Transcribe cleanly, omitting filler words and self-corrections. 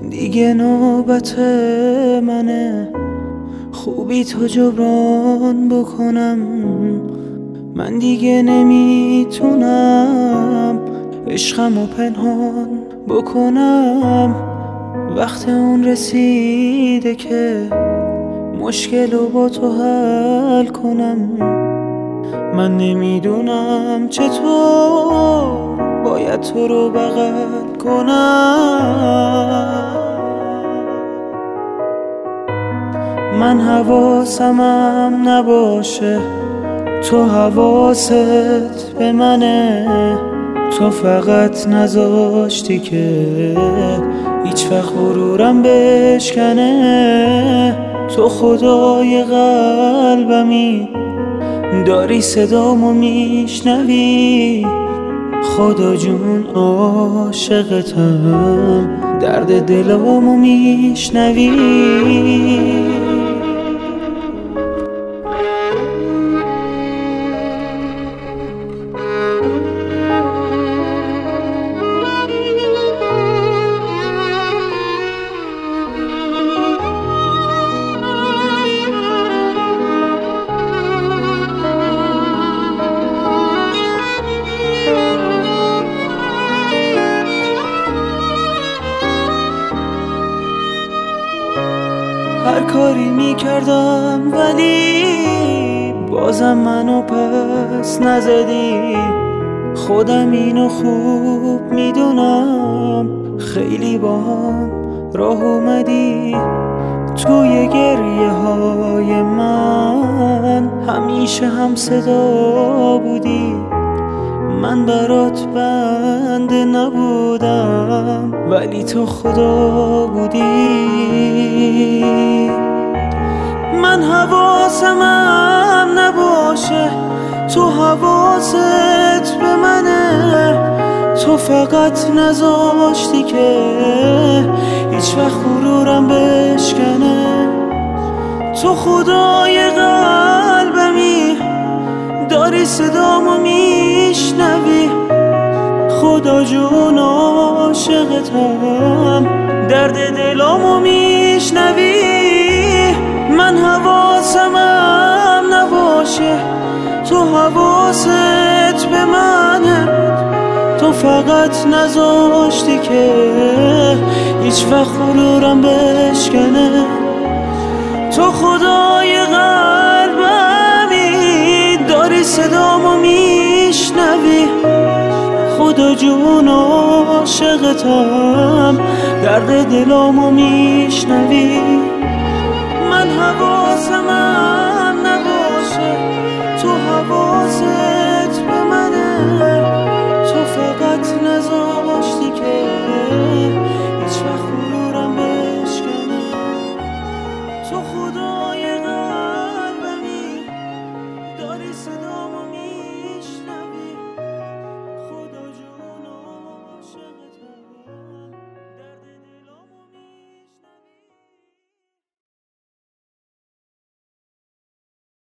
دیگه نوبت منه خوبی تو جبران بکنم. من دیگه نمیتونم عشقمو پنهان بکنم. وقت اون رسیده که مشکلو با تو حل کنم. من نمیدونم چطور باید تو رو بغل کنم. من حواسمم نباشه تو حواست به منه. تو فقط نذاشتی که هیچ وقت غرورم بشکنه. تو خدای قلبمی داری صدامو میشنوی. خدا جون عاشقتم درد دلامو میشنوی. هر کاری میکردم ولی بازم منو پس نزدی. خودم اینو خوب میدونم خیلی باهام راه اومدی. توی گریه های من همیشه هم صدا بودی. من برات بنده نبودم ولی تو خدا بودی. من حواسمم نباشه تو حواست به منه. تو فقط نذاشتی که هیچ وقت غرورم بشکنه. تو خدای قلبمی داری صدامو میشنوی. خدا جون عاشقتم درد دلامو میشنوی. من حواسمم نباشه تو حواست به منه. تو فقط نذاشتی که هیچ وقت غرورم بشکنه. تو خدای قلبمی داری صدامو میشنوی. خدا جون عاشقتم درد دلامو میشنوی. من حواسمم نباشه تو حواست به منه. تو فقط نذار